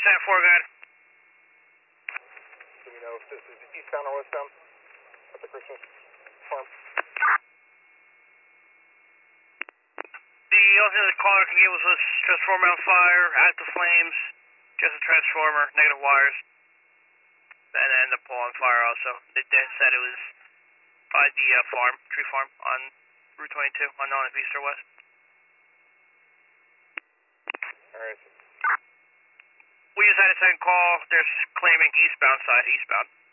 Lieutenant 4, go ahead. Do we know if this is eastbound or westbound at the Christmas farm? The only thing the caller can give was transformer on fire, active flames, just a transformer, negative wires, and then the pole on fire also. They said it was by the tree farm on Route 22, unknown if east or west. Alright. We just had a second call. They're claiming eastbound side, eastbound.